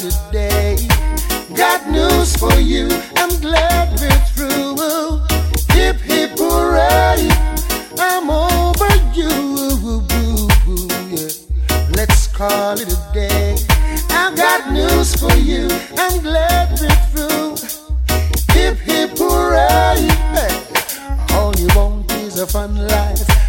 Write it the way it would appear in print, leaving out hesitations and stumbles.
it a day. Got news for you, I'm glad we're through. Hip hip hooray, I'm over you. Yeah. Let's call it a day. I've got news for you, I'm glad we're through. Hip hip hooray, hey. All you want is a fun life.